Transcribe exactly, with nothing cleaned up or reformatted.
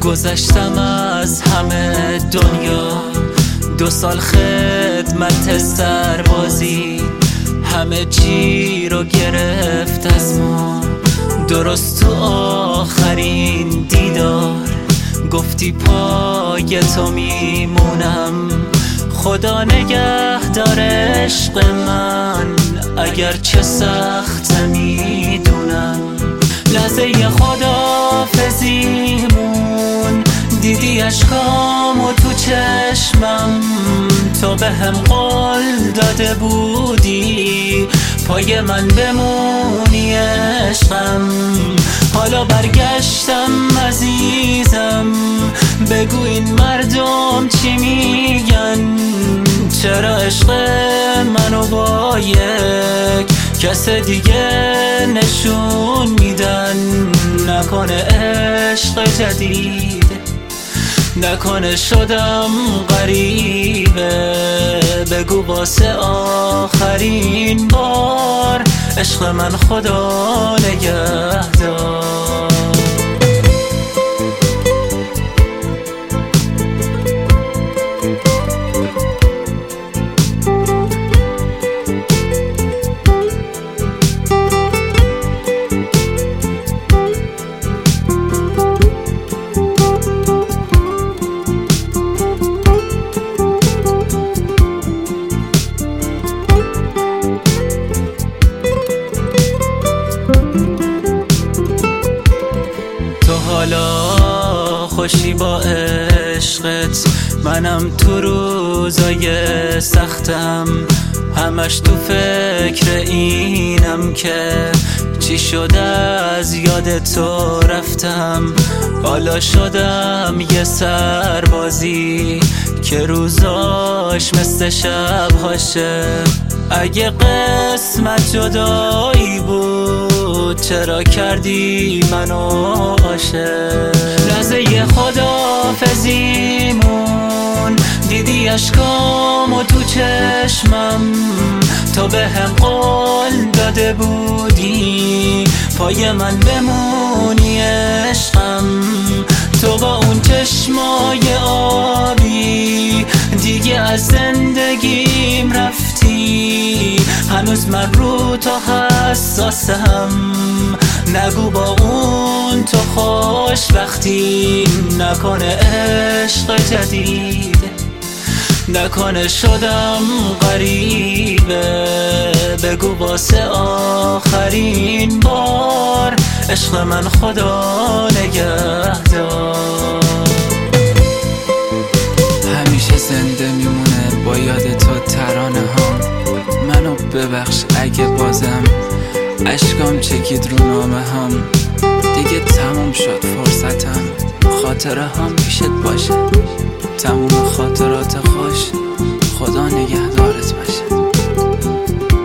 گذشتم از همه دنیا، دو سال خدمت سربازی همه چی رو گرفت از ما. درست تو آخرین دیدار گفتی پای تو میمونم. خدا نگهدار عشق من، اگر چه سخت میدونم. لحظه خداحافظیمون دیدی اشکامو تو چشمم، تو به هم قول داده بودی پای من بمونی عشقم. حالا برگشتم عزیزم، بگو این مردم چی میگن؟ چرا عشق منو با یک کس دیگه نشون میدن؟ نکنه عشق جدید، نکنه شدم غریبه. بگو واسه آخرین بار عشق من خدا نگهدار. حالا خوشی با عشقت، منم تو روزای سختم همش تو فکر اینم که چی شده از یاد تو رفتم. حالا شدم یه سربازی که روزاش مثل شبهاشه. اگه قسمت جدایی بود چرا کردی منو عاشق؟ لحظه خداحافظیمون دیدی اشکامو تو چشمم، تو به هم قول داده بودی پای من بمونی عشقم. تو با اون چشمای آبی دیگه از زندگیم رفتی، هنوز من رو تو حساسم. نگو با اون تو خوشبختی، نکنه عشق جدید، نکنه شدم غریبه. بگو واسه آخرین بار عشق من خدا نگهدار. همیشه زنده میمونه با یاد تو ترانه هم. منو ببخش اگه بازم اشکام چکید رو نامه هم. دیگه تموم شد فرصتم، خاطره هم پیشت باشه. تموم خاطرات خوش، خدا نگهدارت باشه.